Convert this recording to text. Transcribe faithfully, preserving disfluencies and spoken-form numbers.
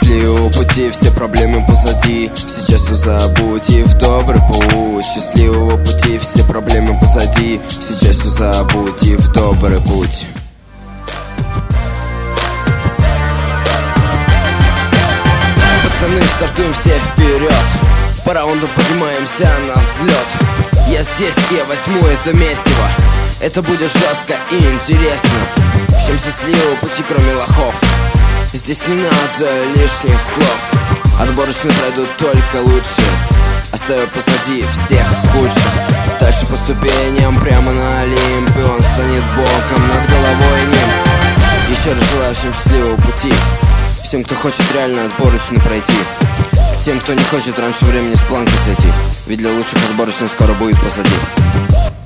счастливого пути, все проблемы позади. Сейчас все забудь и в добрый путь. Счастливого пути, все проблемы позади. Сейчас все забудь и в добрый путь. Пацаны, стартуем все вперед. По раунду поднимаемся на взлет. Я здесь, я возьму это месиво. Это будет жестко и интересно. Всем счастливого пути, кроме лохов. Здесь не надо лишних слов. Отборочные пройдут только лучшие, оставив позади всех худших. Дальше по ступеням прямо на Олимп, и он станет боком над головой ним. Еще раз желаю всем счастливого пути. Всем, кто хочет реально отборочно пройти. К тем, кто не хочет раньше времени с планки сойти. Ведь для лучших отборочных скоро будет позади.